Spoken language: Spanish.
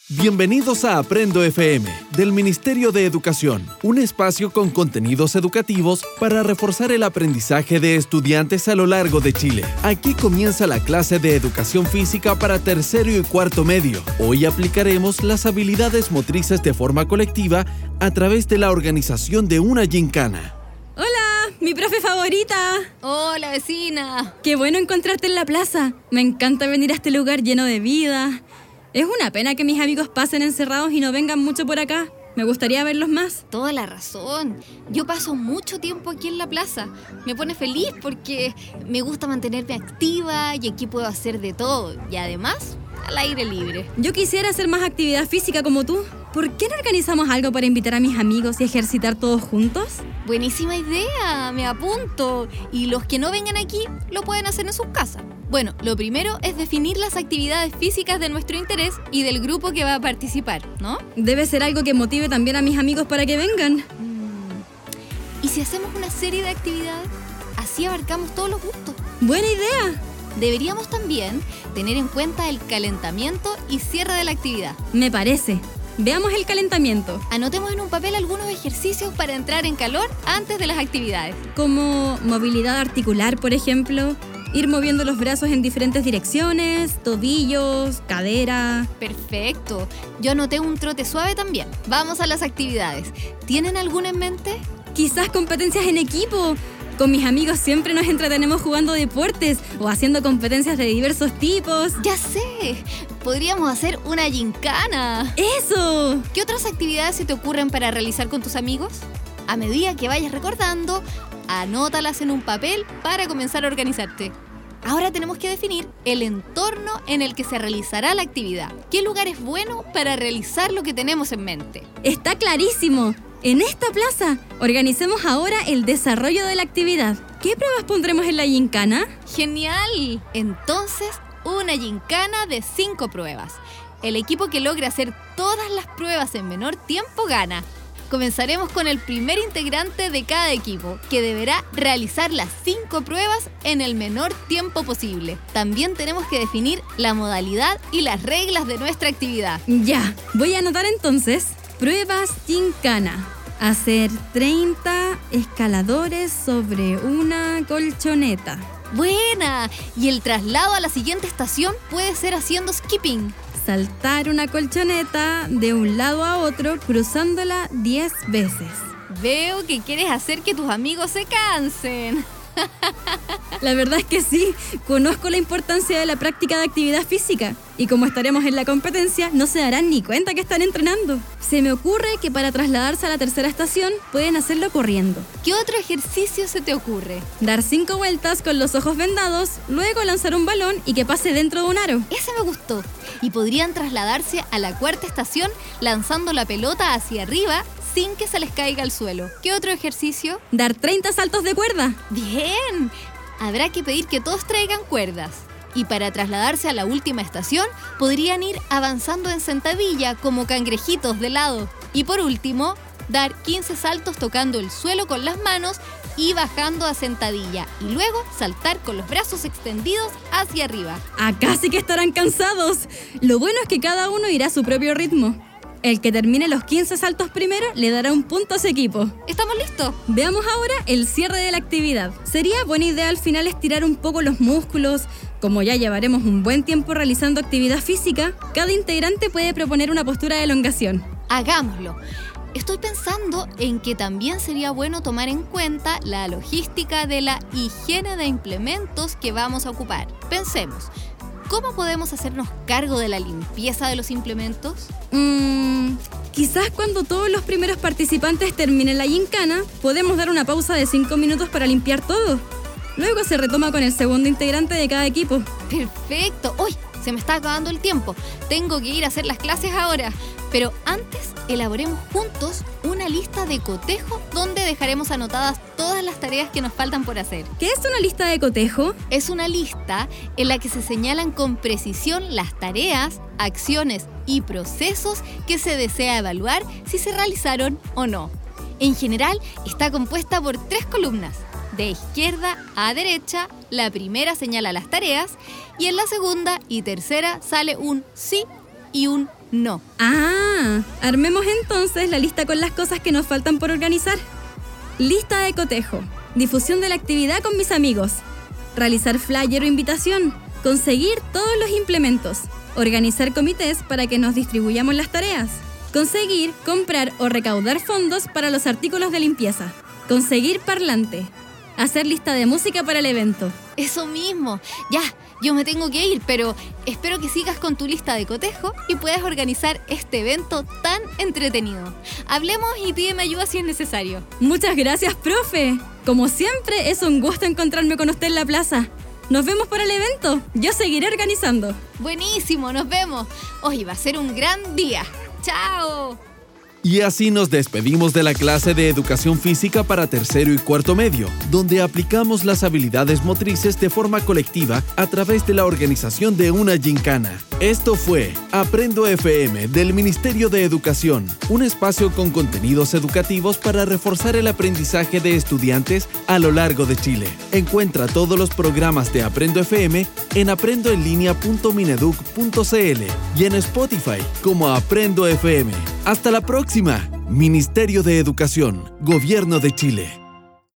Bienvenidos a Aprendo FM, del Ministerio de Educación, un espacio con contenidos educativos para reforzar el aprendizaje de estudiantes a lo largo de Chile. Aquí comienza la clase de Educación Física para tercero y cuarto medio. Hoy aplicaremos las habilidades motrices de forma colectiva a través de la organización de una gincana. ¡Hola! ¡Mi profe favorita! ¡Hola, vecina! ¡Qué bueno encontrarte en la plaza! Me encanta venir a este lugar lleno de vida. Es una pena que mis amigos pasen encerrados y no vengan mucho por acá. Me gustaría verlos más. Toda la razón. Yo paso mucho tiempo aquí en la plaza. Me pone feliz porque me gusta mantenerme activa y aquí puedo hacer de todo. Y además, al aire libre. Yo quisiera hacer más actividad física como tú. ¿Por qué no organizamos algo para invitar a mis amigos y ejercitar todos juntos? Buenísima idea, me apunto. Y los que no vengan aquí lo pueden hacer en sus casas. Bueno, lo primero es definir las actividades físicas de nuestro interés y del grupo que va a participar, ¿no? Debe ser algo que motive también a mis amigos para que vengan. ¿Y si hacemos una serie de actividades? Así abarcamos todos los gustos. ¡Buena idea! Deberíamos también tener en cuenta el calentamiento y cierre de la actividad. Me parece. Veamos el calentamiento. Anotemos en un papel algunos ejercicios para entrar en calor antes de las actividades. Como movilidad articular, por ejemplo. Ir moviendo los brazos en diferentes direcciones, tobillos, cadera. Perfecto. Yo anoté un trote suave también. Vamos a las actividades. ¿Tienen alguna en mente? Quizás competencias en equipo. Con mis amigos siempre nos entretenemos jugando deportes o haciendo competencias de diversos tipos. ¡Ya sé! Podríamos hacer una gincana. ¡Eso! ¿Qué otras actividades se te ocurren para realizar con tus amigos? A medida que vayas recordando, anótalas en un papel para comenzar a organizarte. Ahora tenemos que definir el entorno en el que se realizará la actividad. ¿Qué lugar es bueno para realizar lo que tenemos en mente? ¡Está clarísimo! En esta plaza, organicemos ahora el desarrollo de la actividad. ¿Qué pruebas pondremos en la gincana? ¡Genial! Entonces, una gincana de 5 pruebas. El equipo que logre hacer todas las pruebas en menor tiempo gana. Comenzaremos con el primer integrante de cada equipo, que deberá realizar las 5 pruebas en el menor tiempo posible. También tenemos que definir la modalidad y las reglas de nuestra actividad. Ya, voy a anotar entonces. Pruebas gincana. Hacer 30 escaladores sobre una colchoneta. ¡Buena! Y el traslado a la siguiente estación puede ser haciendo skipping. Saltar una colchoneta de un lado a otro cruzándola 10 veces. Veo que quieres hacer que tus amigos se cansen. La verdad es que sí, conozco la importancia de la práctica de actividad física y como estaremos en la competencia no se darán ni cuenta que están entrenando. Se me ocurre que para trasladarse a la tercera estación pueden hacerlo corriendo. ¿Qué otro ejercicio se te ocurre? Dar 5 vueltas con los ojos vendados, luego lanzar un balón y que pase dentro de un aro. Ese me gustó. Y podrían trasladarse a la cuarta estación lanzando la pelota hacia arriba sin que se les caiga al suelo. ¿Qué otro ejercicio? Dar 30 saltos de cuerda. ¡Bien! Habrá que pedir que todos traigan cuerdas. Y para trasladarse a la última estación, podrían ir avanzando en sentadilla como cangrejitos de lado. Y por último, dar 15 saltos tocando el suelo con las manos y bajando a sentadilla. Y luego saltar con los brazos extendidos hacia arriba. Acá sí que estarán cansados. Lo bueno es que cada uno irá a su propio ritmo. El que termine los 15 saltos primero le dará un punto a su equipo. ¿Estamos listos? Veamos ahora el cierre de la actividad. Sería buena idea al final estirar un poco los músculos. Como ya llevaremos un buen tiempo realizando actividad física, cada integrante puede proponer una postura de elongación. Hagámoslo. Estoy pensando en que también sería bueno tomar en cuenta la logística de la higiene de implementos que vamos a ocupar. Pensemos, ¿cómo podemos hacernos cargo de la limpieza de los implementos? Quizás cuando todos los primeros participantes terminen la gincana, podemos dar una pausa de 5 minutos para limpiar todo. Luego se retoma con el segundo integrante de cada equipo. ¡Perfecto! ¡Uy! Se me está acabando el tiempo. Tengo que ir a hacer las clases ahora. Pero antes, elaboremos juntos una lista de cotejo donde dejaremos anotadas todas las tareas que nos faltan por hacer. ¿Qué es una lista de cotejo? Es una lista en la que se señalan con precisión las tareas, acciones y procesos que se desea evaluar si se realizaron o no. En general, está compuesta por 3 columnas. De izquierda a derecha, la primera señala las tareas y en la segunda y tercera sale un sí y un no. Ah, armemos entonces la lista con las cosas que nos faltan por organizar. Lista de cotejo, difusión de la actividad con mis amigos, realizar flyer o invitación, conseguir todos los implementos, organizar comités para que nos distribuyamos las tareas, conseguir, comprar o recaudar fondos para los artículos de limpieza, conseguir parlante, hacer lista de música para el evento. Eso mismo. Ya, yo me tengo que ir, pero espero que sigas con tu lista de cotejo y puedas organizar este evento tan entretenido. Hablemos y pídeme ayuda si es necesario. Muchas gracias, profe. Como siempre, es un gusto encontrarme con usted en la plaza. Nos vemos para el evento. Yo seguiré organizando. Buenísimo, nos vemos. Hoy va a ser un gran día. ¡Chao! Y así nos despedimos de la clase de Educación Física para tercero y cuarto medio, donde aplicamos las habilidades motrices de forma colectiva a través de la organización de una gincana. Esto fue Aprendo FM del Ministerio de Educación, un espacio con contenidos educativos para reforzar el aprendizaje de estudiantes a lo largo de Chile. Encuentra todos los programas de Aprendo FM en aprendoenlinea.mineduc.cl y en Spotify como Aprendo FM. ¡Hasta la próxima! Ministerio de Educación, Gobierno de Chile.